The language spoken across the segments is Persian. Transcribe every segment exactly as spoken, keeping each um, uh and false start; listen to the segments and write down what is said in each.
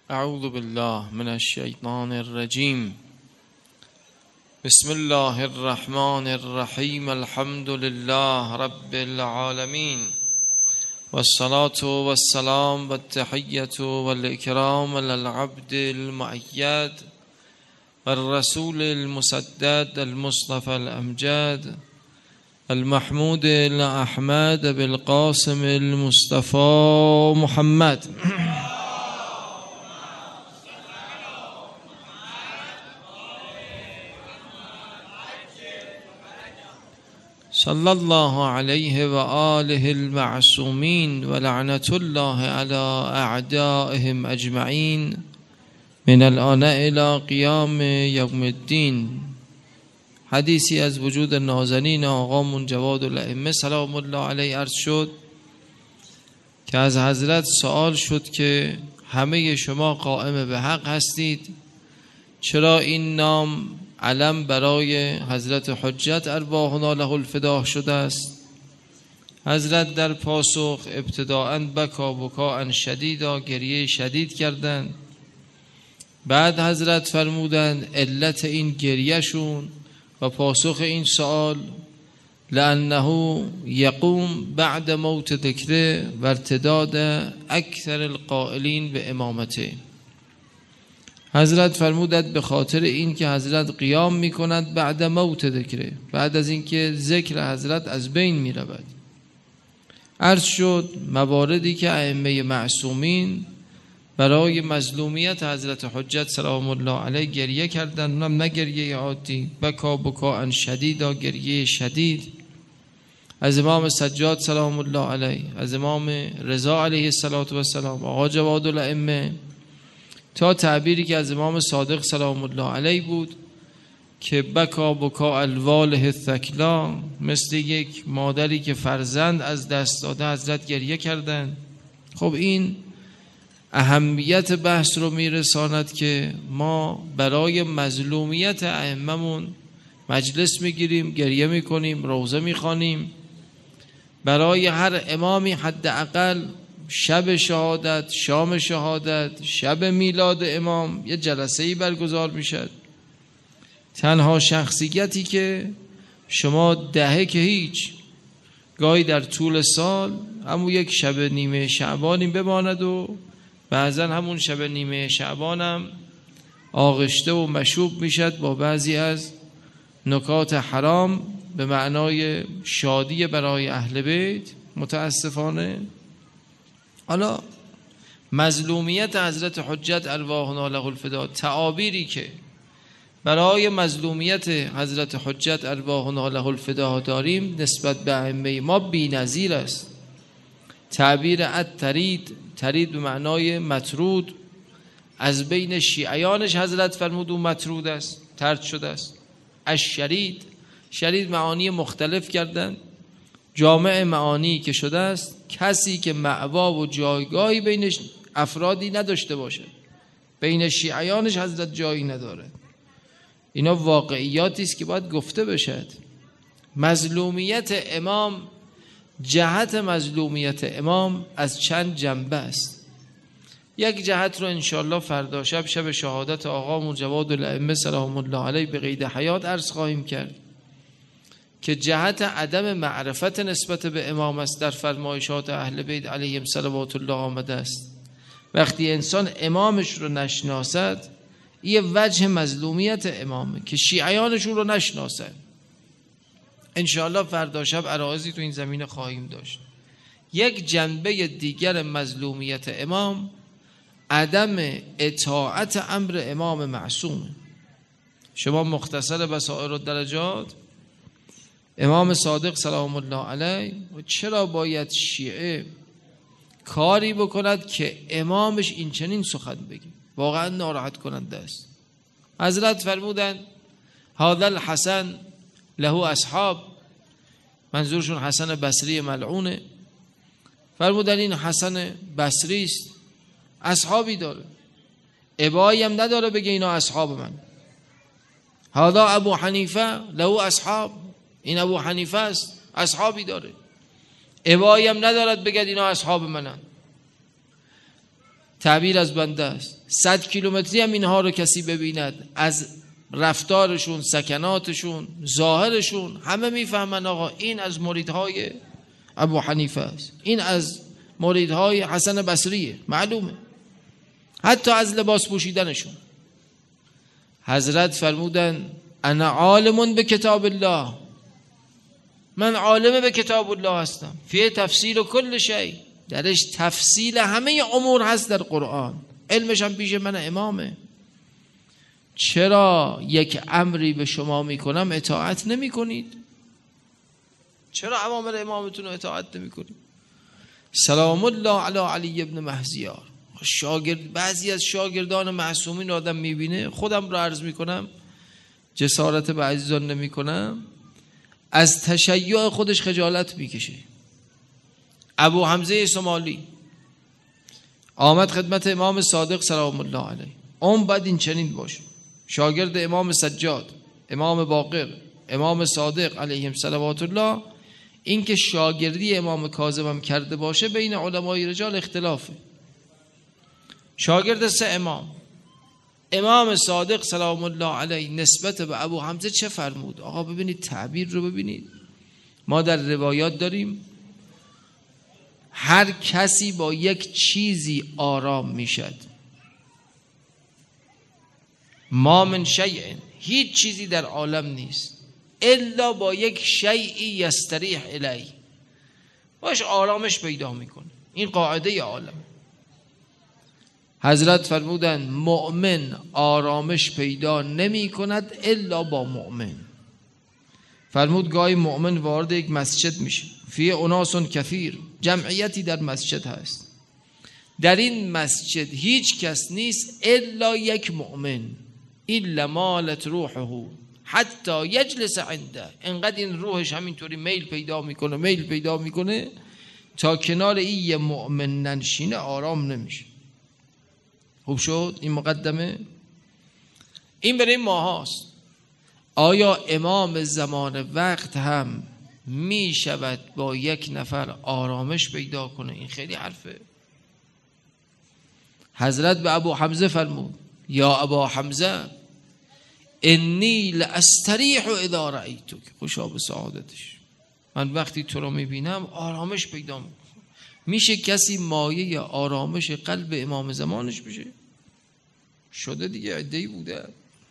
اعوذ بالله من الشیطان الرجیم. بسم الله الرحمن الرحیم. الحمد لله رب العالمین والصلاة والسلام والتحیة والإکرام للعبد المؤید والرسول المسدد المصطفى الأمجد المحمود الأحمد بالقاسم المصطفى محمد. صلی الله علیه و آله المعصومین و لعنت الله علی اعدائهم اجمعین من الآن الی قیام یوم الدین. حدیثی از وجود نازنین آقامون جواد الائمه سلام الله علیه عرض شد که از حضرت سوال شد که همه شما قائم به حق هستید، چرا این نام علم برای حضرت حجت ارواحنا له الفدا شده است؟ حضرت در پاسخ ابتداءً بکا بکاء شدیدا، گریه شدید کردند. بعد حضرت فرمودند علت این گریهشون و پاسخ این سوال لأنه یقوم بعد موت ذکره و ارتداد اکثر القائلین به امامته. حضرت فرمودند به خاطر این که حضرت قیام می کند بعد موت ذکره، بعد از اینکه ذکر حضرت از بین می رود. عرض شد مواردی که ائمه معصومین برای مظلومیت حضرت حجت سلام الله علیه گریه کردند، اونم نه گریه عادی، بکا بکاء شدیدا، گریه شدید. از امام سجاد سلام الله علیه، از امام رضا علیه السلام، آقا جواد الائمه، تا تعبیری که از امام صادق سلام الله علیه بود که بکا بکا الواله الثکلا، مثل یک مادری که فرزند از دست داده حضرت گریه کردند. خب این اهمیت بحث رو میرساند که ما برای مظلومیت ائممون مجلس میگیریم، گریه میکنیم، روزه میخوانیم. برای هر امامی حداقل شب شهادت، شام شهادت، شب میلاد امام یه جلسه‌ای برگزار میشد. تنها شخصیتی که شما دهه که هیچ، گاهی در طول سال همون یک شب نیمه شعبانی بماند و بعضا همون شب نیمه شعبانم آغشته و مشوب میشد با بعضی از نکات حرام به معنای شادی برای اهل بیت. متاسفانه حالا مظلومیت حضرت حجت ارواحنا له الفدا، تعابیری که برای مظلومیت حضرت حجت ارواحنا له الفدا داریم نسبت به ائمه ما بی‌نظیر است. تعبیر الترید، ترید به معنای مطرود، از بین شیعیانش حضرت فرمود او مطرود است، طرد شده است. الشرید، شرید معانی مختلف کردند. جامع معانی که شده است کسی که مأوا و جایگاهی بینش افرادی نداشته باشه. بین شیعیانش حضرت جایی نداره. اینا واقعیاتی است که باید گفته بشد. مظلومیت امام، جهت مظلومیت امام از چند جنبه است. یک جهت رو انشاءالله فردا شب، شب شهادت آقامون جواد الائمه سلام الله علیه به قید حیات عرض خواهیم کرد که جهت عدم معرفت نسبت به امام است. در فرمایشات اهل بیت علیهم صلوات الله آمده است وقتی انسان امامش رو نشناسد، یه وجه مظلومیت امامه که شیعیانشون رو نشناسن. انشاءالله فردا شب عرایضی تو این زمینه خواهیم داشت. یک جنبه دیگر مظلومیت امام عدم اطاعت امر امام معصوم. شما مختصر بصائر الدرجات، امام صادق سلام الله علیه چرا باید شیعه کاری بکند که امامش این چنین سخن بگه؟ واقعا ناراحت کننده است. حضرت فرمودند هذا الحسن له اصحاب، منظورشون حسن بصری ملعونه. فرمودن این حسن بصری است، اصحابی داره، ابایی هم نداره بگه اینا اصحاب من. هذا ابو حنیفه له اصحاب، این ابو حنیفه است، اصحابی داره، ابایی هم ندارد بگه اینا اصحاب منن. تعبیر از بنده است. صد کیلومتری هم اینها رو کسی ببیند، از رفتارشون، سکناتشون، ظاهرشون همه میفهمن آقا این از مریدهای ابو حنیفه است، این از مریدهای حسن بصریه، معلومه، حتی از لباس پوشیدنشون. حضرت فرمودن انا عالم به کتاب الله، من عالم به کتاب الله هستم، فیه تفصیل و کل شیء، درش تفصیل همه امور هست در قرآن، علمش هم پیش من امامه. چرا یک امری به شما میکنم اطاعت نمی کنید؟ چرا اوامر امامتون رو اطاعت نمی کنید؟ سلام الله علی علی ابن مهزیار. شاگرد، بعضی از شاگردان معصومین آدم میبینه، خودم رو عرض میکنم، جسارت به عزیزان نمی کنم، از تشیع خودش خجالت میکشه. ابو حمزه سمالی آمد خدمت امام صادق سلام الله علیه، اون بعد این چنین باشه، شاگرد امام سجاد، امام باقر، امام صادق علیهم صلوات الله. این که شاگردی امام کاظم هم کرده باشه بین علمای رجال اختلافه. شاگرد سه امام، امام صادق سلام الله علیه نسبت به ابو حمزه چه فرمود؟ آقا ببینید تعبیر رو ببینید. ما در روایات داریم هر کسی با یک چیزی آرام میشد. ما من شیء، هیچ چیزی در عالم نیست الا با یک شیئی یستریح الیه، باش آرامش پیدا میکنه. این قاعده عالم. حضرت فرمودن مؤمن آرامش پیدا نمی کند الا با مؤمن. فرمود گاهی مؤمن وارد یک مسجد میشه، فی اناس کثیر، جمعیتی در مسجد هست، در این مسجد هیچ کس نیست الا یک مؤمن، الا مالت روحه حتی یجلس عنده، انقدر این روحش همینطوری میل پیدا میکنه میل پیدا میکنه تا کنار این یه مؤمن ننشینه آرام نمیشه. خوب شد این مقدمه. این برای ما هاست. آیا امام زمان وقت هم می شود با یک نفر آرامش پیدا کنه؟ این خیلی حرفه. حضرت به ابو حمزه فرمود یا ابا حمزه انی لاستریح اذا رأیتک، خوشا به سعادتش، من وقتی تو رو میبینم آرامش پیدا میکنم. میشه کسی مایه آرامش قلب امام زمانش بشه؟ شده دیگه، عده‌ای بوده.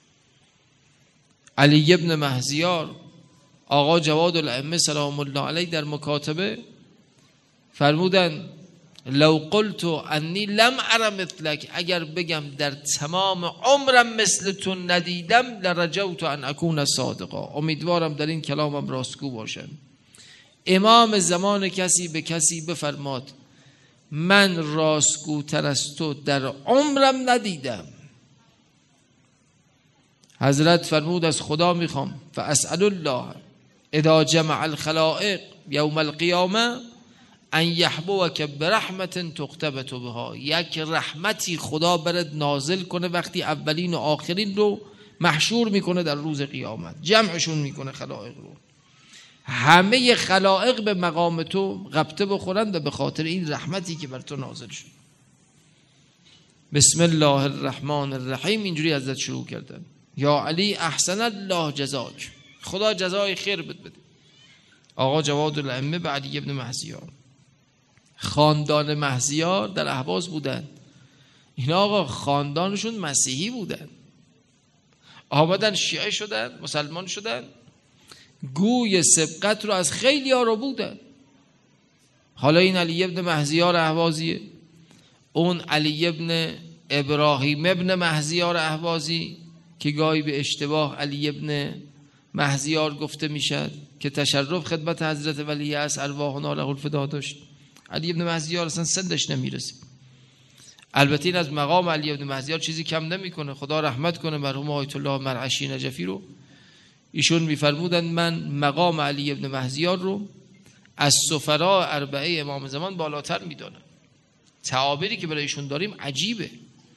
علی ابن مهزیار آقا جواد الائمه سلام الله علیه در مکاتبه فرمودن لو قلت انی لم ار مثلک، اگر بگم در تمام عمرم مثل تو ندیدم، لرجوت ان اکون صادقا، امیدوارم در این کلامم راستگو باشم. امام زمان کسی به کسی بفرماد من راستگوتر از تو در عمرم ندیدم. حضرت فرمود از خدا میخوام فاسأل الله اذا جمع الخلائق یوم القیامه ان یحبوک برحمت تختبت بها، یک رحمتی خدا برد نازل کنه وقتی اولین و آخرین رو محشور میکنه در روز قیامت، جمعشون میکنه خلائق رو، همه خلائق به مقام تو غبطه بخورند و به خاطر این رحمتی که بر تو نازل شد. بسم الله الرحمن الرحیم اینجوری ازت شروع کردن. یا علی احسن الله جزاک، خدا جزای خیر بد بده. آقا جواد الائمه به علی ابن مهزیار، خاندان مهزیار در اهواز بودن. اینا آقا خاندانشون مسیحی بودن، آمدن شیعه شدن، مسلمان شدن، گوی سبقت رو از خیلی ها رو بودن. حالا این علی ابن مهزیار اهوازیه، اون علی ابن ابراهیم ابن مهزیار اهوازی که گاهی به اشتباه علی ابن مهزیار گفته میشد که تشرف خدمت حضرت ولی اصر ارواحنا له الفدا داشت. علی ابن مهزیار اصلا سندش نمیرسه. البته این از مقام علی ابن مهزیار چیزی کم نمیکنه. خدا رحمت کنه مرحوم آیت الله مرعشی نجفی رو. ایشون میفرمودند من مقام علی ابن مهزیار رو از سفرا اربعه امام زمان بالاتر میدونم. تعابیری که برای ایشون داریم عجیبه.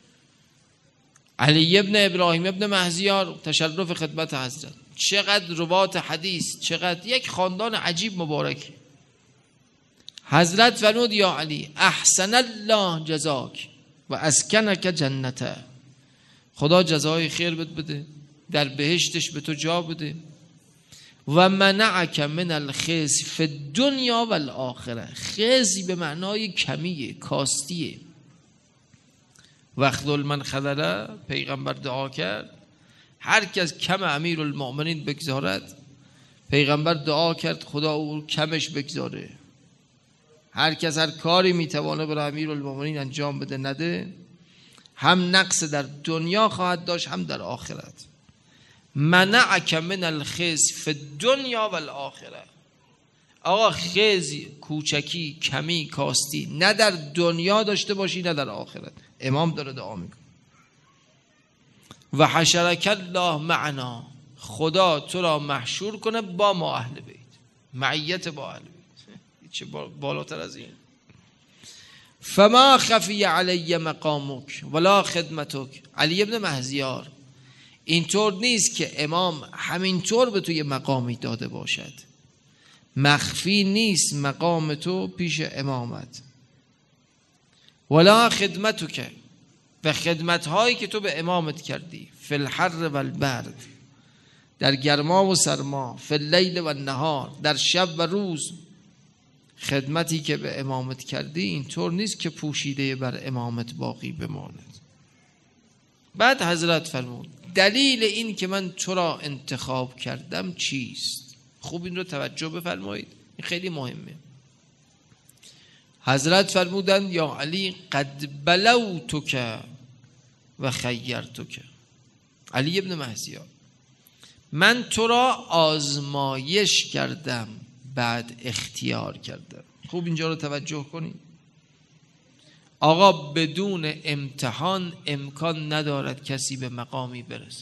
علی ابن ابراهیم ابن مهزیار تشرف خدمت حضرت، چقدر روات حدیث، چقدر یک خاندان عجیب مبارک. حضرت فرمود یا علی احسن الله جزاک، و اسکنک جنته، خدا جزای خیر بد بده، در بهشتش به تو جا بده. و منعک من الخزي فی الدنیا و الاخره، خزی به معنای کمیه، کاستیه. وخذل من خذله، پیغمبر دعا کرد هر کس کم امیر المؤمنین بگذارد، پیغمبر دعا کرد خدا او کمش بگذاره. هر کس هر کاری میتوانه برای امیر المؤمنین انجام بده نده، هم نقص در دنیا خواهد داشت هم در آخرت. منعک من الخزي فی الدنیا و الاخره، آقا خزی، کوچکی، کمی، کاستی نه در دنیا داشته باشی نه در آخرت. امام داره دعا میکنه. و حشرک الله معنا، خدا تو را محشور کنه با ما اهل بیت، معیت با اهل بیت، چه بالاتر از این. فما خفی علی مقامک ولا خدمتک، علی ابن مهزیار، اینطور نیست که امام همینطور به تو یه مقامی داده باشد، مخفی نیست مقام تو پیش امامت. ولا خدمتک، و خدمتهایی که تو به امامت کردی، فی الحر و البرد، در گرما و سرما، فی اللیل و النهار، در شب و روز، خدمتی که به امامت کردی اینطور نیست که پوشیده بر امامت باقی بماند. بعد حضرت فرمود دلیل این که من تو را انتخاب کردم چیست؟ خوب این رو توجه بفرمایید، این خیلی مهمه. حضرت فرمودند یا علی قد بلوتک و خیرتک، علی ابن مهزیار من تو را آزمایش کردم بعد اختیار کردم. خوب اینجا رو توجه کنید. آقا بدون امتحان امکان ندارد کسی به مقامی برسه.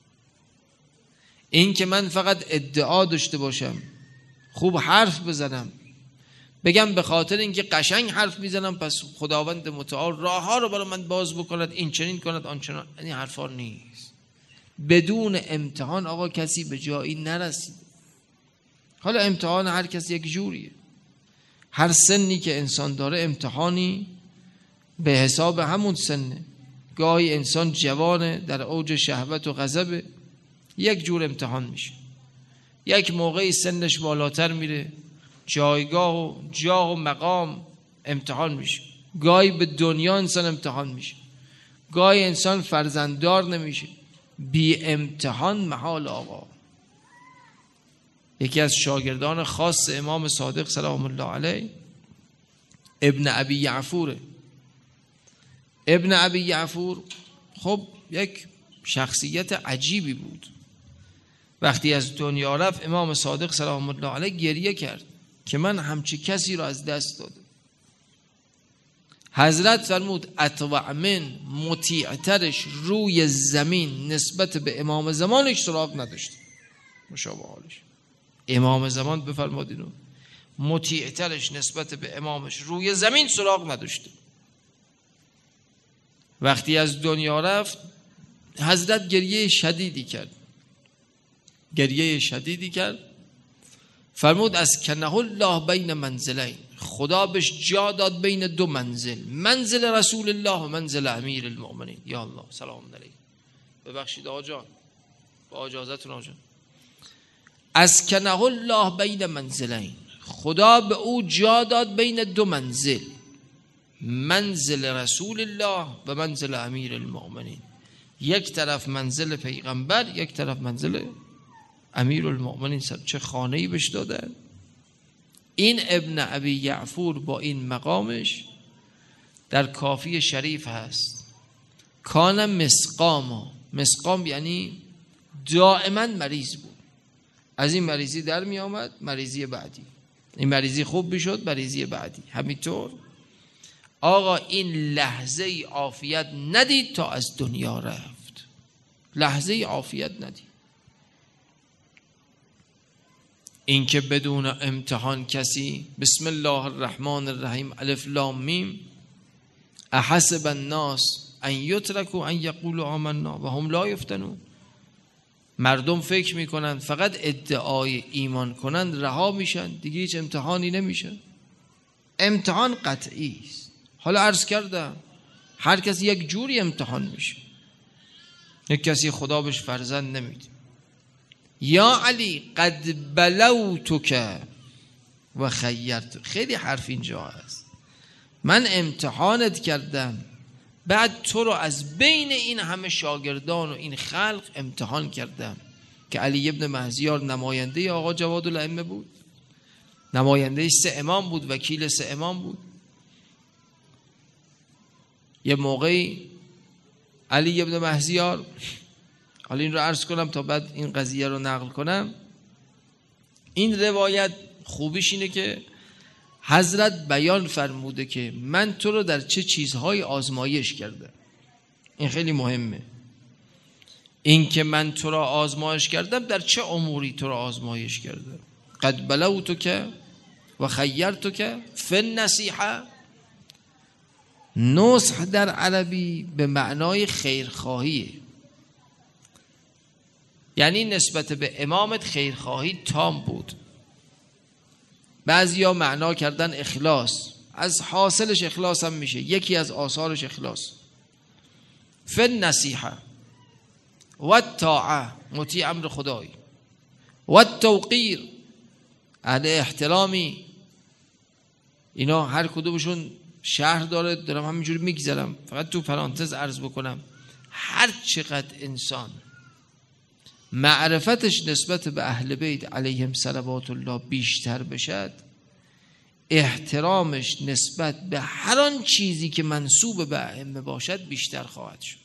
این که من فقط ادعا داشته باشم، خوب حرف بزنم، بگم به خاطر اینکه قشنگ حرف میزنم پس خداوند متعال راه ها رو برای من باز بکند، این چنین کند آن چنان، این حرفا نیست. بدون امتحان آقا کسی به جایی نرسید. حالا امتحان هر کس یک جوریه، هر سنی که انسان داره امتحانی به حساب همون سنه. گاهی انسان جوانه در اوج شهوت و غضب، یک جور امتحان میشه. یک موقعی سنش بالاتر میره، جایگاه و جاه و مقام امتحان میشه. گاهی به دنیا انسان امتحان میشه، گاهی انسان فرزنددار نمیشه. بی امتحان محال آقا. یکی از شاگردان خاص امام صادق سلام الله علیه ابن ابی یعفوره. ابن ابی یعفور خب یک شخصیت عجیبی بود. وقتی از دنیا رفت امام صادق سلام الله علیه گریه کرد که من همچی کسی رو از دست دادم. حضرت فرمود اطوع من، مطیعترش روی زمین نسبت به امام زمانش سراغ نداشت. مشابه حالش امام زمان بفرمادین و مطیعترش نسبت به امامش روی زمین سراغ نداشته. وقتی از دنیا رفت حضرت گریه شدیدی کرد، گریه شدیدی کرد. فرمود از کنه الله بین منزلین، خدا بهش جا داد بین دو منزل، منزل رسول الله و منزل امیر المؤمنین. یا الله سلام علیه. ببخشید آقا جان، با اجازهتون آقا جان. از کنه الله بین منزلین، خدا به او جا داد بین دو منزل، منزل رسول الله و منزل امیر المؤمنین. یک طرف منزل پیغمبر، یک طرف منزل امیر المؤمنین. چه خانه‌ای بهش دادن. این ابن ابی یعفور با این مقامش در کافی شریف هست. کان مسقاما، مسقام یعنی دائما مریض بود. از این مریضی در می آمد مریضی بعدی، این مریضی خوب بشد مریضی بعدی، همینطور. آقا این لحظه ای عافیت ندید تا از دنیا رفت، لحظه ای عافیت ندید. این که بدون امتحان کسی بسم الله الرحمن الرحیم الف لام میم احسب الناس ان یترکوا ان یقولوا آمنا و هم لا یفتنون، مردم فکر میکنن فقط ادعای ایمان کنند رها میشن، دیگه هیچ امتحانی نمیشن. امتحان قطعی است. حالا عرض کردم هر کسی یک جوری امتحان میشه. یک کسی خدا بهش فرزند نمیده. یا علی قد بلوتک و خیرت. خیلی حرف اینجا هست. من امتحانت کردم، بعد تو رو از بین این همه شاگردان و این خلق امتحان کردم. که علی ابن مهزیار نماینده آقا جوادالائمه بود، نماینده سه امام بود، وکیل سه امام بود. یه موقعی علی ابن مهزیار، حالا این رو عرض کنم تا بعد این قضیه رو نقل کنم. این روایت خوبیش اینه که حضرت بیان فرموده که من تو رو در چه چیزهای آزمایش کردم. این خیلی مهمه، این که من تو را آزمایش کردم در چه اموری تو را آزمایش کردم. قد بلوتک و خیرتک فی النصیحه. نصح در عربی به معنای خیرخواهیه، یعنی نسبت به امامت خیرخواهی تام بود. بعضیا معنا کردن اخلاص، از حاصلش اخلاص هم میشه، یکی از آثارش اخلاص. فی النصیحه و الطاعه، مطیع امر خدایی، و التوقیر، اهل احترامی. اینا هر کدومشون شهر داره، دارم همینجوری میگذرم، فقط تو پرانتز عرض بکنم. هر چقدر انسان معرفتش نسبت به اهل بیت علیهم صلوات الله بیشتر بشد، احترامش نسبت به هر آن چیزی که منسوب به ائمه باشد بیشتر خواهد شد.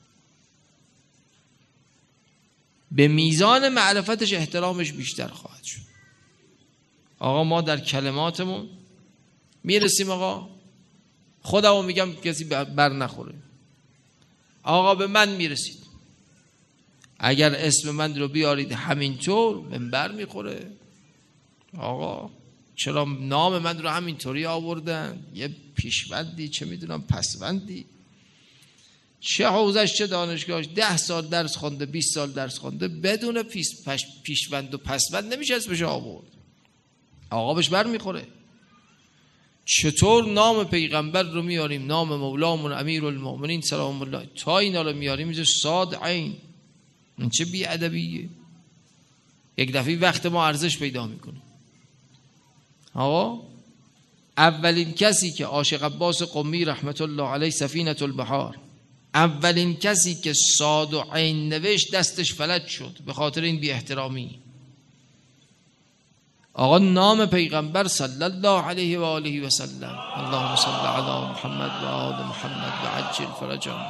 به میزان معرفتش احترامش بیشتر خواهد شد. آقا ما در کلماتمون میرسیم، آقا خودمو میگم کسی بر نخوره، آقا به من میرسید، اگر اسم من رو بیارید همینطور من بر میخوره. آقا چرا نام من رو همینطوری آوردن؟ یه پیشوندی، چه میدونم پسوندی، چه حوزش چه دانشگاهش، ده سال درس خونده، بیست سال درس خونده، بدون پیش پیشوند و پسوند نمیشه اسمش آورد. آقا بهش بر میخوره. چطور نام پیغمبر رو میاریم، نام مولامون امیرالمؤمنین سلام الله، تا اینا رو میاریم میشه صاد عین. این چه بی‌ادبیه. یک دفعه وقت ما ارزش پیدا میکنه. آقا اولین کسی که عاشق عباس قمی رحمت الله علیه سفینة البحار، اولین کسی که صاد و عین نوشت دستش فلج شد به خاطر این بی احترامی. آقا نام پیغمبر صلی الله علیه و آله و سلم، اللهم صل علی محمد و آل محمد و عجل فرجهم.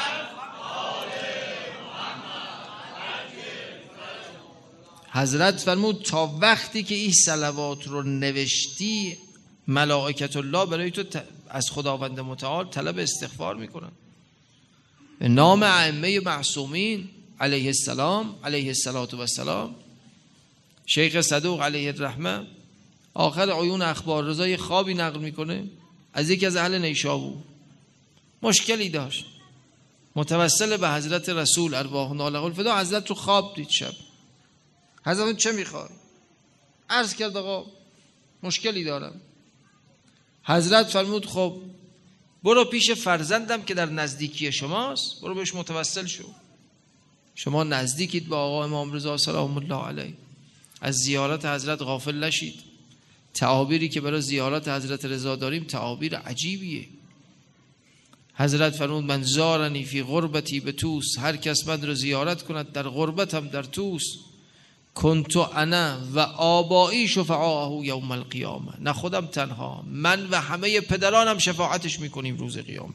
حضرت فرمود تا وقتی که این صلوات رو نوشتی ملائکت الله برای تو از خداوند متعال طلب استغفار میکنن. به نام ائمه معصومین علیه السلام علیه الصلات و السلام. شیخ صدوق علیه الرحمه آخر عیون اخبار رضا یه خوابی نقل میکنه از یکی از اهل نیشابور، مشکلی داشت، متوسل به حضرت رسول ارواحنا له الفدا. حضرت تو خواب دید شب. حضرت چه میخوای؟ عرض کرد آقا مشکلی دارم. حضرت فرمود خب برو پیش فرزندم که در نزدیکی شماست، برو بهش متوسل شو. شما نزدیکید با آقا امام رضا سلام الله علیه، از زیارت حضرت غافل نشید. تعابیری که برای زیارت حضرت رضا داریم تعابیر عجیبیه. حضرت فرمود من زارنی فی غربتی به توس، هر کس من رو زیارت کند در غربتم در توس، کنتو انا و آبایی شفعاءه یوم القیامه، نه خودم تنها، من و همه پدرانم شفاعتش میکنیم روز قیامت.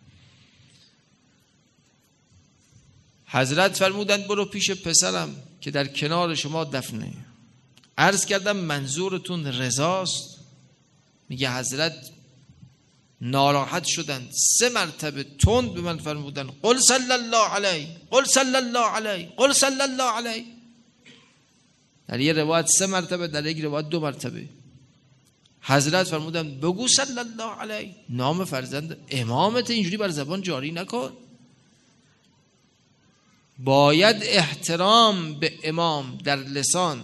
حضرت فرمودند برو پیش پسرم که در کنار شما دفنه. عرض کردم منظورتون رضاست؟ میگه حضرت ناراحت شدند، سه مرتبه تند به من فرمودن قل صلی الله علیه، قل صلی الله علیه، قل صلی الله علیه. در یه روایت سه مرتبه، در یک روایت دو مرتبه. حضرت فرمودن بگو صلی الله علیه، نام فرزند امامت اینجوری بر زبان جاری نکن. باید احترام به امام در لسان،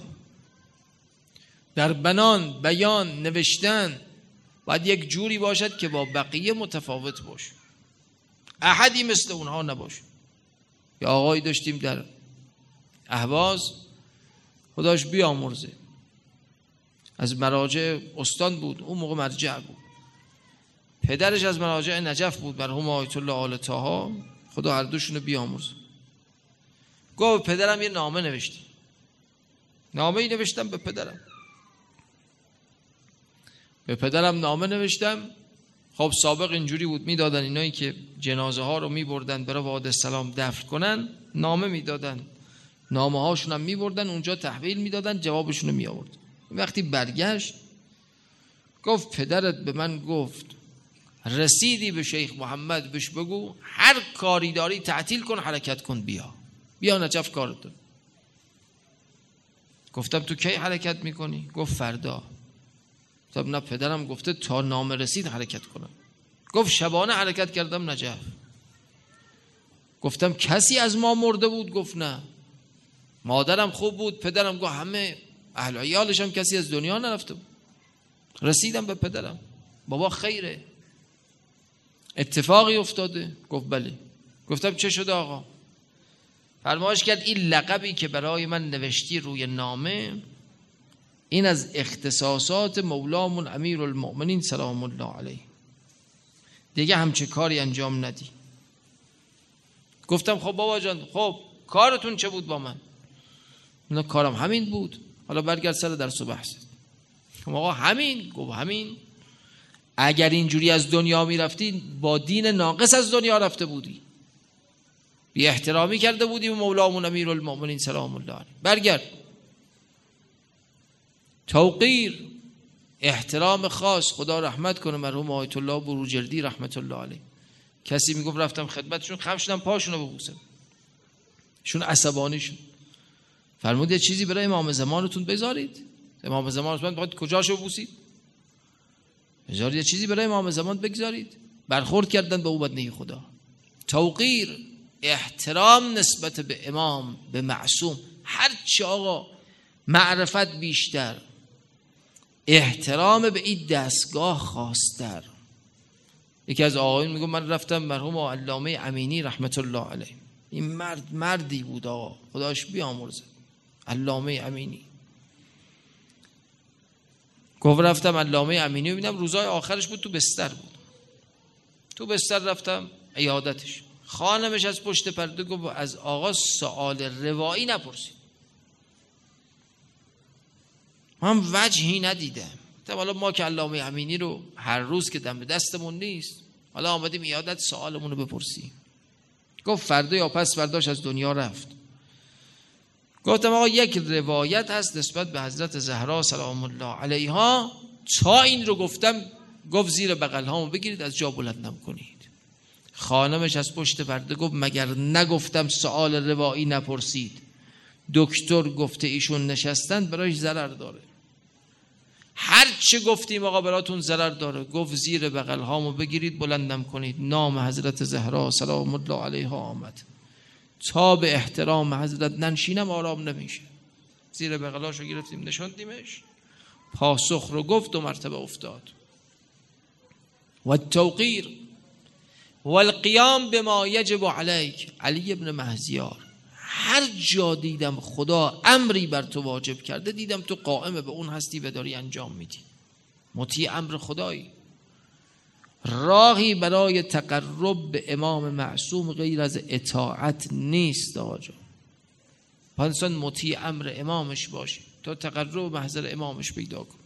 در بنان، بیان، نوشتن باید یک جوری باشد که با بقیه متفاوت باشه. احدی مثل اونها نباشه. یا آقایی داشتیم در اهواز، خداش بیامرزه، از مراجع استان بود، اون موقع مرجع بود، پدرش از مراجع نجف بود مرحوم آیت الله آل طاها، خدا هر دوشونو بیامرزه. گفت پدرم یه نامه نوشتی. نامه ای نوشتم به پدرم به پدرم نامه نوشتم. خب سابق اینجوری بود، میدادن اینایی که جنازه ها رو میبردن برای وعده السلام دفن کنن، نامه میدادن، نامه هاشون هم میبردن اونجا تحویل میدادن، جوابشون رو میآورد. وقتی برگشت گفت پدرت به من گفت رسیدی به شیخ محمد بهش بگو هر کاری داری تعطیل کن، حرکت کن، بیا بیا نجف کارت دار. گفتم تو کی حرکت میکنی؟ گفت فردا. گفتم نه پدرم گفته تا نامه رسید حرکت کنم. گفت شبانه حرکت کردم نجف. گفتم کسی از ما مرده بود؟ گفت نه. مادرم خوب بود، پدرم گفت همه اهل عیالش هم کسی از دنیا نرفته بود. رسیدم به پدرم، بابا خیره، اتفاقی افتاده؟ گفت بله. گفتم چه شده آقا؟ فرمایش کرد این لقبی که برای من نوشتی روی نامه، این از اختصاصات مولامون امیرالمؤمنین سلام الله علیه، دیگه همچه کاری انجام ندی. گفتم خب بابا جان، خب کارتون چه بود با من؟ نه کارم همین بود. حالا برگرد سر درس و بحث. خب آقا همین. گفت همین. اگر اینجوری از دنیا میرفتی با دین ناقص از دنیا رفته بودی، بی احترامی کرده بودی به مولامون امیرالمؤمنین سلام الله علیه. برگرد. توقیر، احترام خاص، خدا رحمت کنه مرحوم آیت الله بروجردی رحمت الله علیه. کسی میگفت رفتم خدمتشون، خم شدم پاشونو ببوسم، شون عصبانی شد. فرمود یه چیزی برای امام زمانتون بذارید. امام زمانتون باید کجاشو ببوسید؟ بذارید یه چیزی برای امام زمان بگذارید. برخورد کردن به او بدنه خدا. توقیر، احترام نسبت به امام، به معصوم. هرچی آقا معرفت بیشتر، احترام به این دستگاه خاصتر. یکی از آقایون میگه من رفتم مرحوم علامه امینی رحمت الله علیه، این مرد مردی بود آقا، خداش بیامرزه، علامه امینی. گفت رفتم علامه امینی رو ببینم، روزای آخرش بود، تو بستر بود، تو بستر رفتم عیادتش. خانمش از پشت پرده گفت از آقا سوال روایی نپرسید. من وجهی ندیدم. حالا ما که علامه امینی رو هر روز که دم دستمون نیست، حالا آمدیم عیادت سوالمون رو بپرسیم. گفت فردا یا پس فرداش از دنیا رفت. گفتم آقا یک روایت هست نسبت به حضرت زهرا سلام الله علیها، تا این رو گفتم گفت زیر بغل هامو بگیرید از جا بلند نکنید. خانمش از پشت پرده گفت مگر نگفتم سوال روایی نپرسید؟ دکتر گفته ایشون نشستن برایش ضرر داره، هر چه گفتیم آقا براتون ضرر داره. گفت زیر بغل هامو بگیرید بلندم کنید. نام حضرت زهرا سلام الله علیها آمد. تا به احترام حضرت ننشینم آرام نمیشه. زیر بغلاشو گرفتیم نشاندیمش، پاسخ رو گفت، دو مرتبه افتاد. و التوقیر و القیام بما یجب علیک. علی ابن مهزیار، هر جا دیدم خدا امری بر تو واجب کرده، دیدم تو قائم به اون هستی و داری انجام میدی، مطیع امر خدایی. راهی برای تقرب به امام معصوم غیر از اطاعت نیست آجا. پس مطیع امر امامش باشی تا تقرب محضر امامش پیدا کن.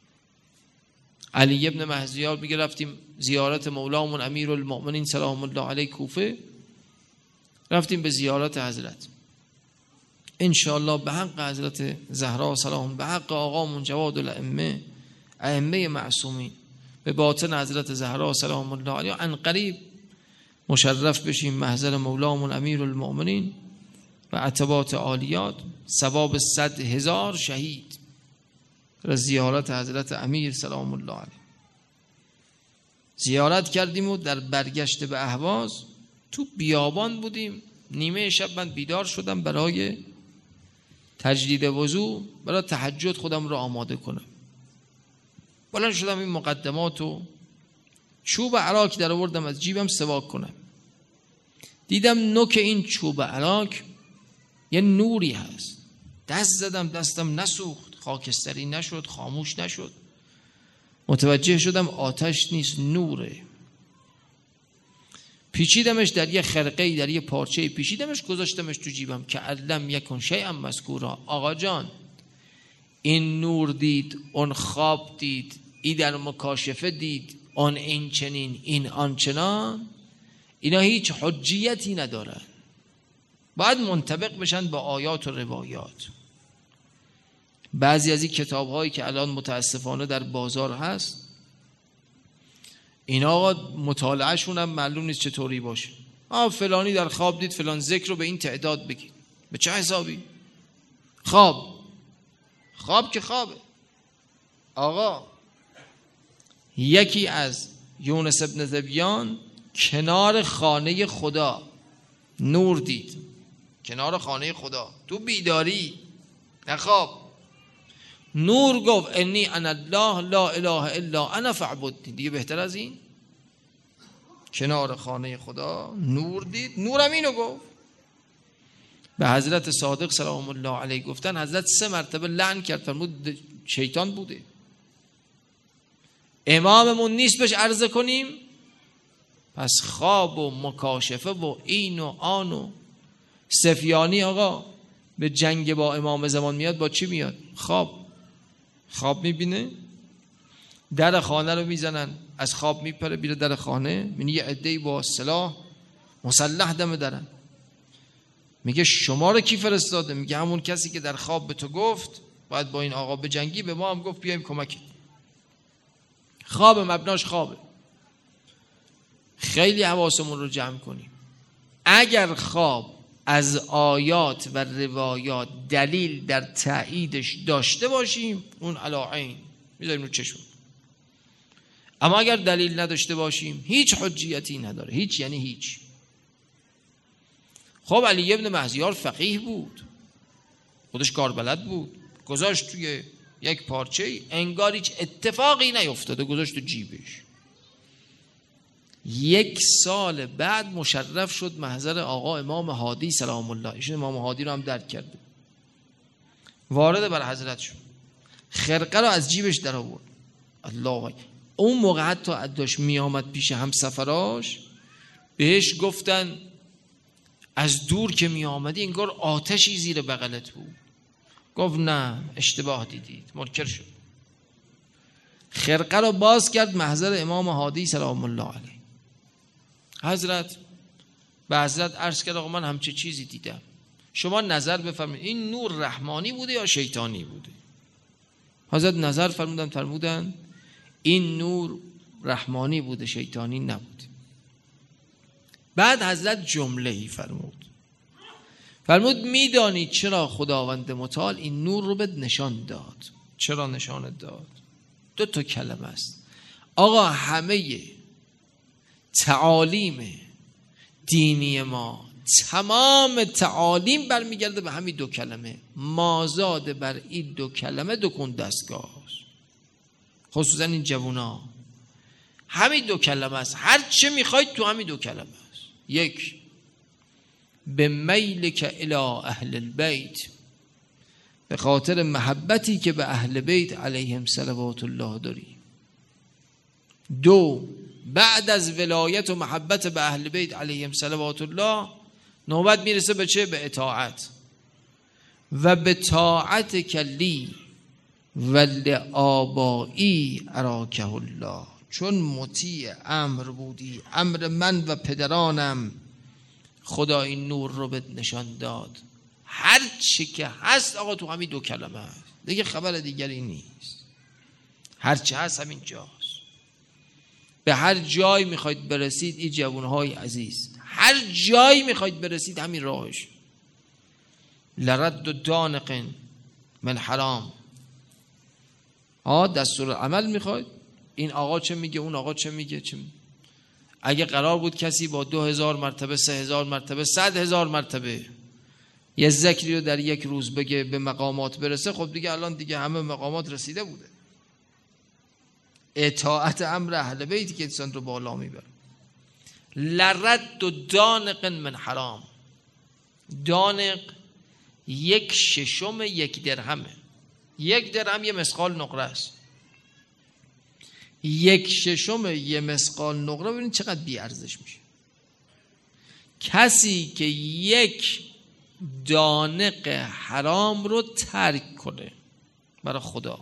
علی ابن مهزیار میگه رفتیم زیارت مولامون امیرالمؤمنین سلام الله علیه کوفه، رفتیم به زیارت حضرت. انشاءالله به حق حضرت زهرا سلام، به حق آقامون جواد الائمه، ائمه معصومین، به باطن حضرت زهرا سلام الله علیها عن قریب مشرف بشیم محضر مولامون امیرالمؤمنین و عتبات عالیات، ثواب صد هزار شهید را زیارت حضرت امیر سلام الله علیه زیارت کردیم. و در برگشت به اهواز تو بیابان بودیم، نیمه شب من بیدار شدم برای تجدید وضو، برای تهجد خودم رو آماده کنم. بلند شدم این مقدماتو چوب عراق در آوردم از جیبم سواک کنم. دیدم نوک این چوب عراک یه نوری هست. دست زدم دستم نسوخت، خاکستری نشد، خاموش نشد. متوجه شدم آتش نیست، نوره. پیچیدمش در یه خرقه‌ای، در یه پارچه‌ای پیچیدمش، گذاشتمش تو جیبم که علم یکن شیئا مذکورا. آقا جان این نور دید، اون خواب دید، این در مکاشفه دید، آن این چنین، این آنچنان، اینا هیچ حجیتی ندارن. باید منطبق بشن با آیات و روایات. بعضی از این کتاب هایی که الان متاسفانه در بازار هست، اینا مطالعه شون هم معلوم نیست چطوری باشه. آه فلانی در خواب دید فلان ذکر رو به این تعداد بگید. به چه حسابی؟ خواب خواب که خوابه. آقا یکی از یونس ابن ذبیان کنار خانه خدا نور دید، کنار خانه خدا تو بیداری نه خواب. نور گفت انی انا الله لا اله الا انا فاعبدنی. دیگه بهتر از این؟ کنار خانه خدا نور دید، نورم اینو گفت. به حضرت صادق سلام الله علیه گفتن حضرت سه مرتبه لعن کرد، فرمود شیطان بوده. اماممون نیست بهش عرضه کنیم؟ پس خواب و مکاشفه و این و آن و سفیانی آقا به جنگ با امام زمان میاد با چی میاد؟ خواب. خواب میبینه، در خانه رو میزنن، از خواب میپره بیره در خانه، میبینی یه عده‌ای با سلاح مسلح دم درن. میگه شما رو کی فرستاده؟ میگه همون کسی که در خواب به تو گفت باید با این آقا بجنگی، به ما هم گفت بیایم کمک. خواب مبناش خوابه. خیلی حواسمون رو جمع کنیم. اگر خواب از آیات و روایات دلیل در تأییدش داشته باشیم اون علاعین میذاریم رو چشم. اما اگر دلیل نداشته باشیم هیچ حجیتی نداره، هیچ یعنی هیچ. خب علی ابن مهزیار فقیه بود، خودش کاربلد بود، گذاشت توی یک پارچه، انگار هیچ اتفاقی نیفتاده، گذاشت تو جیبش. یک سال بعد مشرف شد محضر آقا امام هادی سلام الله. ایشون امام هادی رو هم درک کرده، وارد بر حضرت شد، خرقه رو از جیبش در آورد. الله، اون موقع حتی داشت می آمد پیش همسفراش، بهش گفتن از دور که می آمدی انگار آتشی زیر بغلت بود. گفت نه اشتباه دیدید، منکر شد. خرقه رو باز کرد محضر امام هادی سلام الله علیه. حضرت به حضرت عرض کرد آقا من همچه چیزی دیدم، شما نظر بفرمایید این نور رحمانی بوده یا شیطانی بوده؟ حضرت نظر فرمودن فرمودن این نور رحمانی بوده، شیطانی نبوده. بعد حضرت جمله ای فرمود، فرمود میدانید چرا خداوند متعال این نور رو به نشان داد؟ چرا نشانت داد؟ دو تا کلمه است آقا. همه تعالیم دینی ما، تمام تعالیم برمیگرده به همین دو کلمه. مازاد بر این دو کلمه دو کن دستگاه، خصوصا این جوونا. همین دو کلمه است، هر چه میخواید تو همین دو کلمه است. یک، به میلک الی اهل البیت، به خاطر محبتی که به اهل بیت علیهم صلوات الله داری. دو، بعد از ولایت و محبت به اهل بیت علیهم صلوات الله نوبت میرسه به چه؟ به اطاعت. و به طاعت کلی و لآبایی اراکه الله، چون مطیع امر بودی، امر من و پدرانم، خدا این نور رو به نشان داد. هر چی که هست آقا تو همین دو کلمه هست، دیگه خبر دیگری نیست. هر چی هست همین جاست. به هر جای میخواید برسید این جوانهای عزیز، هر جایی میخواید برسید همین راهش. لرد و دانق من حرام. آه دستور عمل میخواید، این آقا چه میگه، اون آقا چه میگه، چه میگه. اگه قرار بود کسی با دو هزار مرتبه، سه هزار مرتبه، صد هزار مرتبه یه ذکری رو در یک روز بگه به مقامات برسه، خب دیگه الان دیگه همه مقامات رسیده بوده. اطاعت امر اهل بیتی که انسان رو بالا میبره. لرد و دانق من حرام. دانق یک ششم یک درهمه. یک درهم یه مثقال نقره است. یک ششم یه مثقال نقره، ببینید چقدر بی ارزش میشه. کسی که یک دانق حرام رو ترک کنه برای خدا،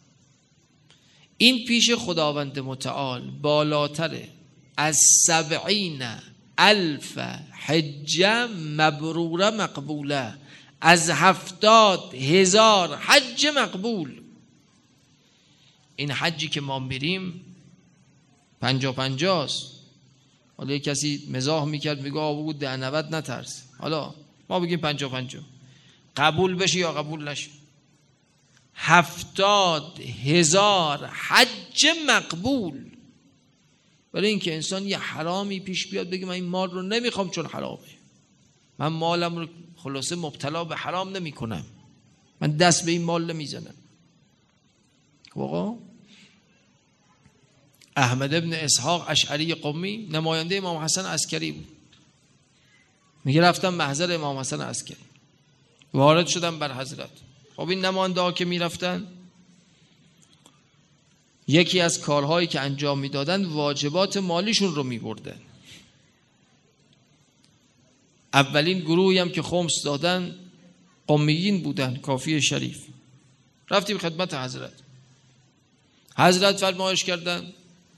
این پیش خداوند متعال بالاتره از سبعین الف حجه مبروره مقبوله، از هفتاد هزار حج مقبول. این حجی که ما میریم پنجا پنجاست. حالا یک کسی مزاح میکرد میگه آقا بگو ده نود نترس، حالا ما بگیم پنجا پنجا، قبول بشه یا قبول نشه. هفتاد هزار حج مقبول. برای اینکه انسان یه حرامی پیش بیاد بگه من این مال رو نمیخوام چون حرامه، من مالم رو خلاصه مبتلا به حرام نمی کنم، من دست به این مال نمیزنم. آقا احمد ابن اسحاق اشعری قمی نماینده امام حسن عسکری بود. میگه رفتم محضر امام حسن عسکری، وارد شدم بر حضرت. خب این نماینده ها که میرفتن، یکی از کارهایی که انجام میدادن واجبات مالیشون رو میبردن. اولین گروهی هم که خمس دادن قمیین بودن، کافی شریف. رفتیم خدمت حضرت. حضرت فرمایش کردن.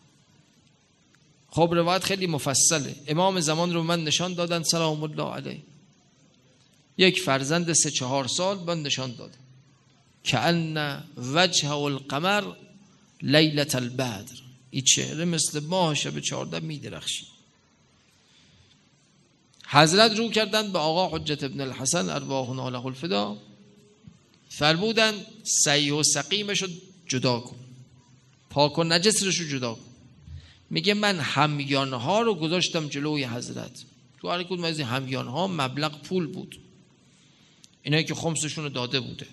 خب روایت خیلی مفصله. امام زمان رو من نشان دادن سلام الله علیه. یک فرزند سه چهار سال من نشان دادن کأن وجه القمر لیلة البدر، این چهره مثل ماه شب چهارده می درخشید. حضرت رو کردن به آقا حجت ابن الحسن ارواحنا له الفدا، فرمودن صحیح و سقیمش رو جدا کن، پاک و نجسش رو جدا کن. میگه من همیانها رو گذاشتم جلوی حضرت. تو هر کدوم از این همیانها مبلغ پول بود، اینایی که خمسشون رو داده بوده.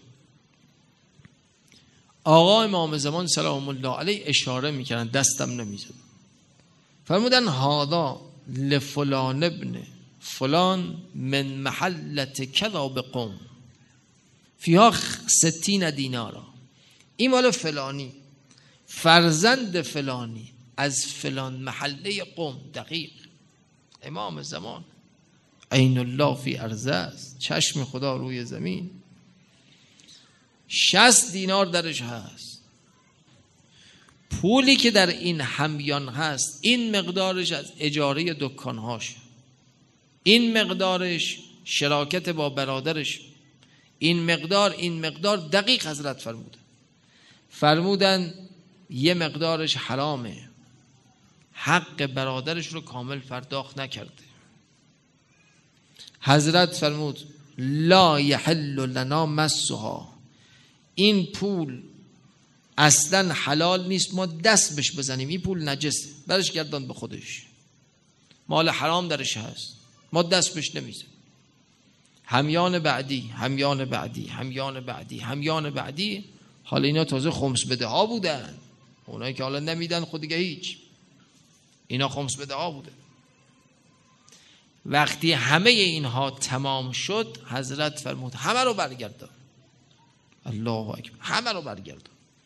آقا امام زمان سلام الله علیه اشاره میکردن، دستم نمیزد. فرمودن هادا لفلان ابن فلان من محلت کذا بقوم فیها ستین دینارا. این مال فلانی، فرزند فلانی از فلان محله قوم. دقیق امام زمان عین الله فی ارضه است، چشم خدا روی زمین. شصت دینار درش هست. پولی که در این همیان هست، این مقدارش از اجاره دکانهاش، این مقدارش شراکت با برادرش، این مقدار این مقدار دقیق حضرت فرمودن. فرمودن یه مقدارش حرامه، حق برادرش رو کامل پرداخت نکرده. حضرت فرمود لا یحل لنا مسها، این پول اصلا حلال نیست ما دست بهش بزنیم، این پول نجسه، برش گردان به خودش، مال حرام درش هست، ما دست بهش نمیزنیم. همیان بعدی همیان بعدی همیان بعدی همیان بعدی. حالا اینا تازه خمس بده ها بودن، اونایی که حالا نمیدن خود دیگه هیچ، اینا خمس بده ها بودن. وقتی همه اینها تمام شد حضرت فرمود همه رو برگردان. الله اکبر، همه رو برگردان.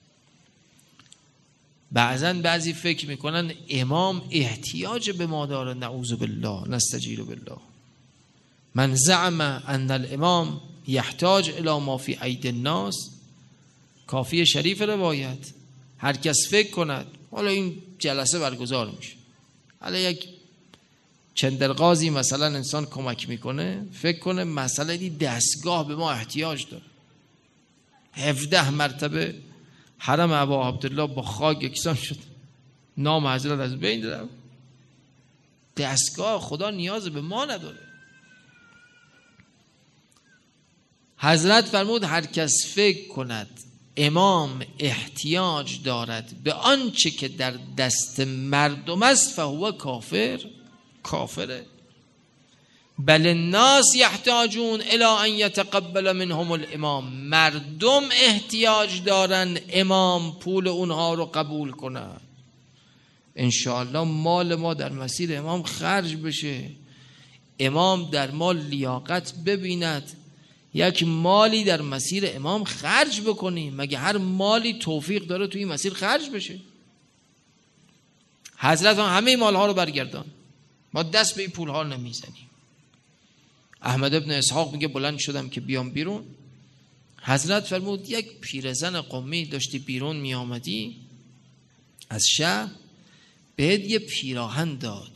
بعضن بعضی فکر میکنن امام احتیاج به ما داره، نعوذ بالله نستجیر بالله. من زعم ان الامام یحتاج الی ما فی اید الناس، کافی شریف روایت. هر کس فکر کند حالا این جلسه برگزار میشه، حالا یک چندرغازی مثلا انسان کمک میکنه، فکر کنه مسئله دی دستگاه به ما احتیاج داره. هفده مرتبه حرم ابا عبدالله با خاک یکسان شد، نام حضرت از بین رفت. دستگاه خدا نیاز به ما نداره. حضرت فرمود هر کس فکر کند امام احتیاج دارد به آنچه که در دست مردم است فهو کافر، کافره. بل الناس یحتاجون الی ان یتقبل منهم الامام، مردم احتیاج دارن امام پول اونها رو قبول کنه. انشاءالله مال ما در مسیر امام خرج بشه، امام در مال لیاقت ببیند، یک مالی در مسیر امام خرج بکنیم. مگه هر مالی توفیق داره توی مسیر خرج بشه؟ حضرت هم همه مالها رو برگردان، ما دست به این پولها نمیزنیم. احمد ابن اسحاق میگه بلند شدم که بیام بیرون، حضرت فرمود یک پیرزن قمی داشتی بیرون می آمدی از شهر، بهت یه پیراهن داد،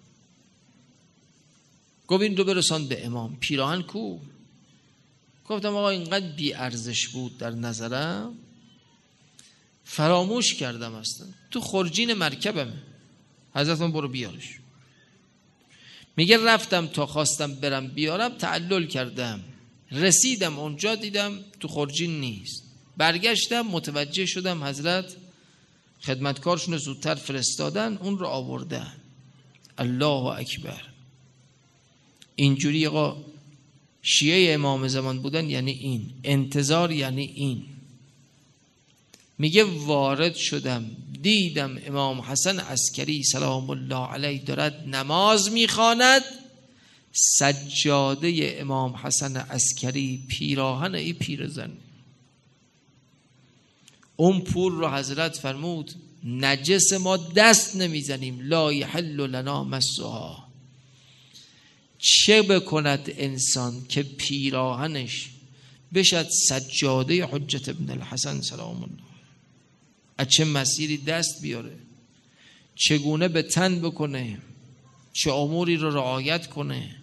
گفت این رو برسان به امام. پیراهن کو؟ گفتم آقا اینقدر بی ارزش بود در نظرم فراموش کردم، اصلا تو خرجین مرکبم. حضرت من برو بیارش. میگه رفتم تا خواستم برم بیارم، تعلل کردم، رسیدم اونجا دیدم تو خرجین نیست. برگشتم متوجه شدم حضرت خدمتکارشون رو زودتر فرستادن، اون رو آوردن. الله اکبر. اینجوری آقا شیعه امام زمان بودن یعنی این، انتظار یعنی این. میگه وارد شدم دیدم امام حسن عسکری سلام الله علیه دارد نماز میخواند، سجاده امام حسن عسکری پیراهن ای پیرزن. اون پول رو حضرت فرمود نجس ما دست نمیزنیم، لا یحل لنا مسها. چه بکند انسان که پیراهنش بشد سجاده حجت ابن الحسن سلام الله، از چه مسیری دست بیاره، چگونه به تن بکنه، چه اموری رو رعایت کنه.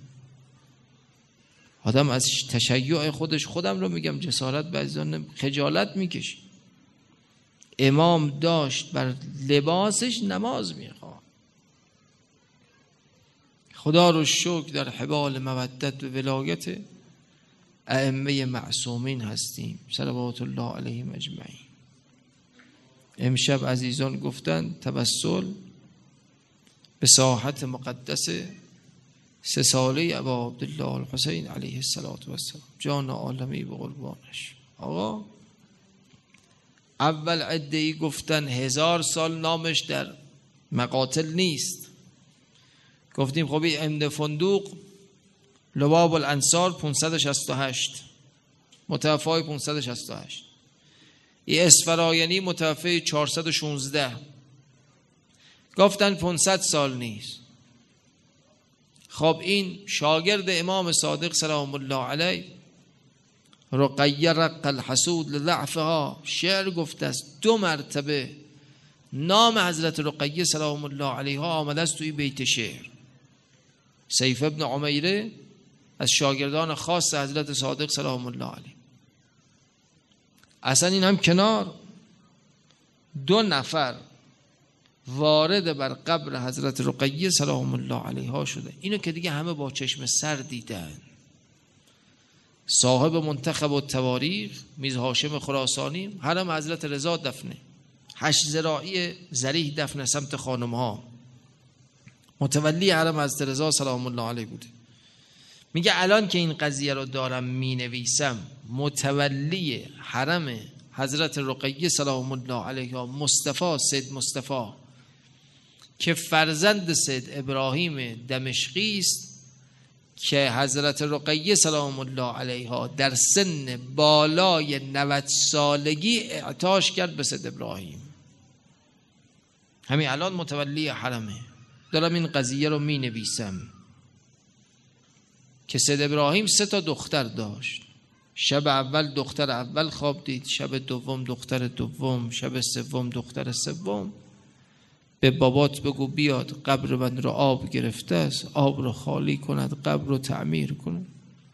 آدم از تشیع خودش، خودم رو میگم جسارت بعضی خجالت میکشی. امام داشت بر لباسش نماز میخواد. خدا رو شکر در حبال مودت و ولایت ائمه معصومین هستیم صلوات الله علیهم اجمعین. امشب عزیزان گفتن توسل به ساحت مقدس سه ساله ابا عبدالله الحسین علیه السلام جان عالمی به قربانش. آقا اول عده‌ای گفتن هزار سال نامش در مقاتل نیست. گفتیم خب این عمد فندوق لباب الانصار پانصد و شصت و هشت متوفای پانصد و شصت و هشت، این اسفراینی متوفای چهارصد و شانزده، گفتن پانصد سال نیست. خب این شاگرد امام صادق سلام الله علیه رقیه رق الحسود لضعفها شعر گفته است، دو مرتبه نام حضرت رقیه سلام الله علیها آمده است توی بیت شعر. سیف ابن عمیره از شاگردان خاص حضرت صادق سلام الله علیه. اصلا این هم کنار، دو نفر وارد بر قبر حضرت رقیه سلام الله علیها شده. اینو که دیگه همه با چشم سر دیدن. صاحب منتخب و تواریخ میز هاشم خراسانی حرم حضرت رضا دفنه، هشت ذراعی ذریح دفنه سمت خانمها، متولی حرم حضرت رضا سلام الله علیه بوده. میگه الان که این قضیه رو دارم می نویسم، متولی حرم حضرت رقیه سلام الله علیها مصطفی سید مصطفی که فرزند سید ابراهیم دمشقی است که حضرت رقیه سلام الله علیها در سن بالای نود سالگی اعطاش کرد به سید ابراهیم. همین الان متولی حرمه، دارم این قضیه رو می نویسم که سید ابراهیم سه تا دختر داشت. شب اول دختر اول خواب دید، شب دوم دختر دوم، شب سوم دختر سوم. به بابات بگو بیاد قبر من رو آب گرفته است، آب رو خالی کند، قبر رو تعمیر کند.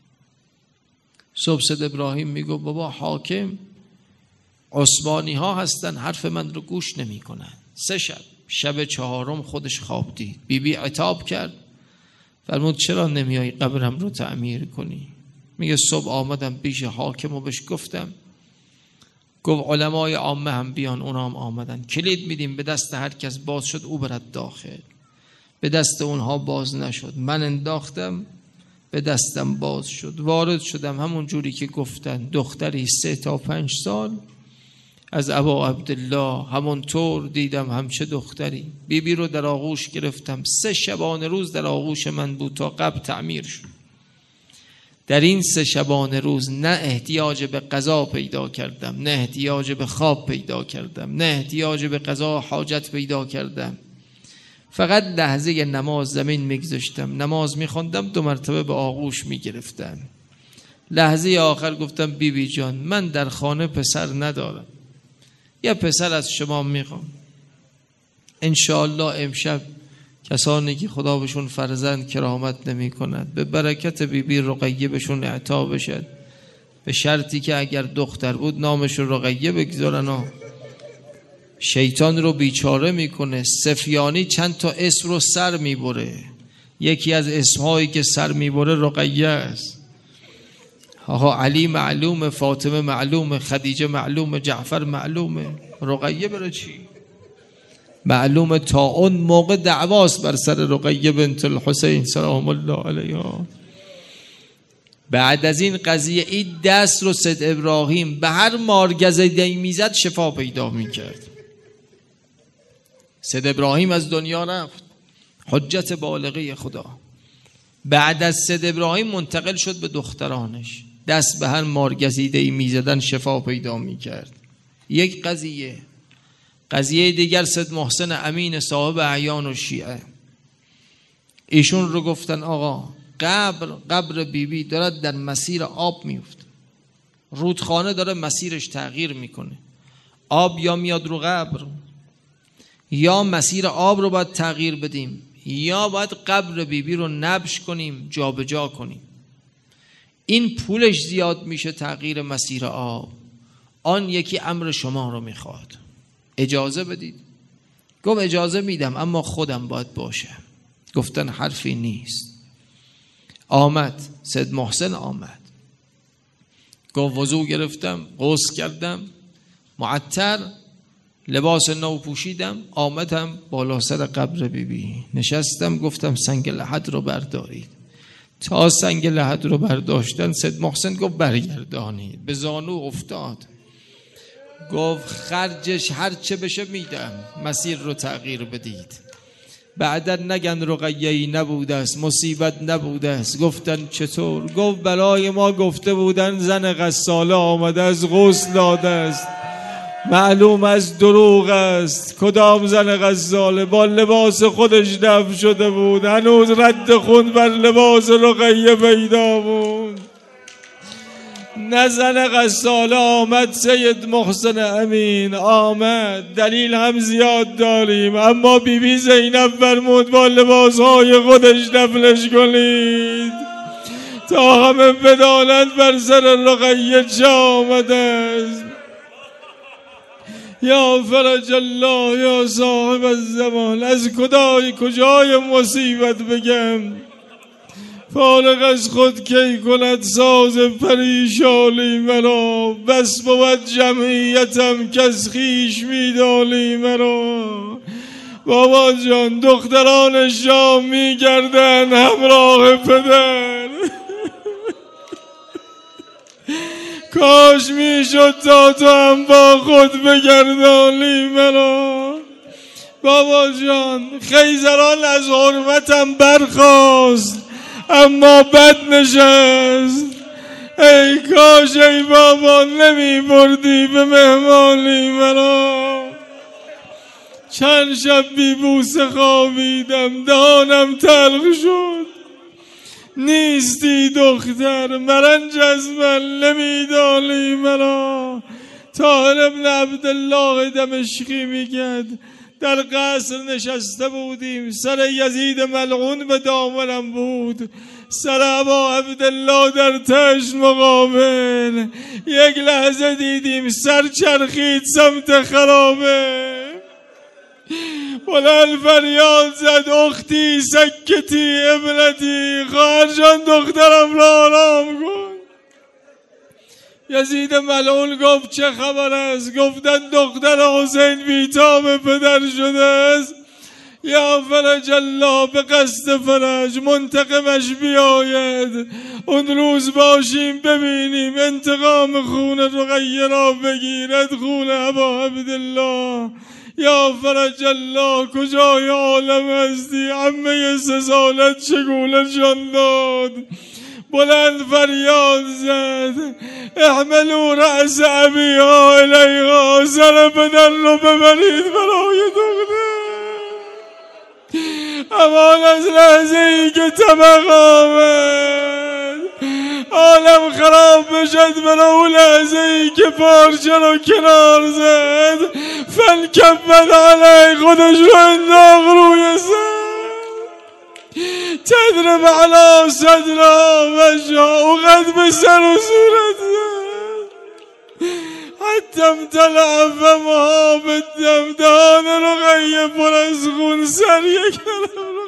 صبح سید ابراهیم میگو بابا حاکم عثمانی ها هستن، حرف من رو گوش نمی کنن. سه شب، شب چهارم خودش خواب دید، بی بی عتاب کرد، فرمود چرا نمیایی قبرم رو تعمیر کنی؟ میگه صبح آمدم پیش حاکم و بهش گفتم، گفت علمای عامه هم بیان، اونا هم آمدن، کلید میدیم به دست هر کس باز شد او برد داخل. به دست اونها باز نشد، من انداختم به دستم باز شد، وارد شدم همون جوری که گفتن. دختری سه تا پنج سال از ابا عبدالله همونطور دیدم همچه دختری. بیبی بی رو در آغوش گرفتم، سه شبانه روز در آغوش من بود تا قبل تعمیر شد. در این سه شبانه روز نه احتیاج به غذا پیدا کردم، نه احتیاج به خواب پیدا کردم، نه احتیاج به قضا حاجت پیدا کردم. فقط لحظه نماز زمین میگذاشتم، نماز میخوندم، دو مرتبه به آغوش میگرفتم. لحظه آخر گفتم بیبی بی جان من در خانه پسر ندارم، یه پسر از شما میخوام. انشاءالله امشب کسانی که خدا بهشون فرزند کرامت نمی کند به برکت بیبی بی رقیه بهشون اعطا بشد، به شرطی که اگر دختر بود نامش رو رقیه بگذارن و شیطان رو بیچاره میکنه. سفیانی چند تا اسم رو سر میبره، یکی از اسمهایی که سر میبره رقیه است. آها علی معلومه، فاطمه معلومه، خدیجه معلومه، جعفر معلومه، رقیه برای چی؟ معلومه تا اون موقع دعواست بر سر رقیه بنت الحسین سلام الله علیها. بعد از این قضیه این دست رو سید ابراهیم به هر مارگزیده‌ای میزد شفا پیدا میکرد. سید ابراهیم از دنیا رفت، حجت بالغه خدا. بعد از سید ابراهیم منتقل شد به دخترانش، دست به هر مارگزیده‌ای میزدن شفا پیدا میکرد. یک قضیه. قضیه دیگر سید محسن امین صاحب اعیان و شیعه، ایشون رو گفتن آقا قبر قبر بیبی بی دارد در مسیر آب میفته، رودخانه داره مسیرش تغییر میکنه، آب یا میاد رو قبر، یا مسیر آب رو باید تغییر بدیم، یا باید قبر بیبی بی رو نبش کنیم جابجا جا کنیم. این پولش زیاد میشه تغییر مسیر آب، آن یکی امر شما رو میخواد، اجازه بدید. گفت اجازه میدم اما خودم باید باشم. گفتن حرفی نیست. آمد سید محسن، آمد گفت وضو گرفتم، غسل کردم، معطر، لباس نو پوشیدم، آمدم بالا سر قبر بیبی بی. نشستم، گفتم سنگ لحد رو بردارید. تا سنگ لحد رو برداشتن سید محسن گفت برگردانید. به زانو افتاد، گفت خرجش هر چه بشه میدم، مسیر رو تغییر بدید. بعدا نگن رقیه‌ای نبوده است، مصیبت نبوده است. گفتن چطور؟ گفت بلای ما گفته بودن زن غساله آمده از غسل داده است، معلوم از دروغ است. کدام زن غساله؟ با لباس خودش دفن شده بود، هنوز رد خون بر لباس رقیه پیدا بود. نه زن غساله آمد سید محسن امین، آمد. دلیل هم زیاد داریم، اما بیبی بی زینب فرمود با لباسهای خودش دفنش کنید تا همه بدانند بر سر رقیه چه آمده است. یا فرج الله یا صاحب الزمان، از کدای کجای مصیبت بگم؟ فارغ از خود کی کند ساز پریشانی مرا، بس بود جمعیتم کس خویش میدانی مرا. بابا جان دختران شام میگردن همراه پدر، کاش میشد تا تو هم با خود بگردانی مرا. بابا جان خیزران از حرمتم برخاست اما بد نشست. ای کاش ای بابا نمی بردی به مهمانی مرا. چند شب بی بوسه خوابیدم، دهانم تلخ شد. نیستی دختر، مرنج از من نمیدانی مرا. طاهر ابن عبدالله دمشقی میگد در قصر نشسته بودیم، سر یزید ملعون به دامنم بود، سر ابا عبدالله در تشت مقابل. یک لحظه دیدیم سر چرخید سمت خرابه، بلند فریاد زد اختی سکتی ابنتی، خواهر جان دخترم را آرام کن. یزید ملعون گفت چه خبر است؟ گفتن دختر حسین بیتاب پدر شده است. یا فرج الله به قصد فرج منتقمش بیاید. اون روز باشیم ببینیم انتقام خون رقیه را بگیرد، خون ابا عبدالله. یا فرج الله کجای عالم هستی؟ عمه سه سالت چگونه جان داد؟ بلند فریاد زد احملوا رأس ابیها الیها، سر بدن رو ببرید برای دختر. امان از لحظه ای که طبق آمد عالم خراب بشد، برای اون لحظه ای که پارچه رو کنار زد فن کبد علی، خودش رو انداخت روی سر. تدرب علی صدرها و جا، قد به سر و صورت زد حتی امتلع فمها بالدم، دهان رقیه پر از خون، سر یک طرف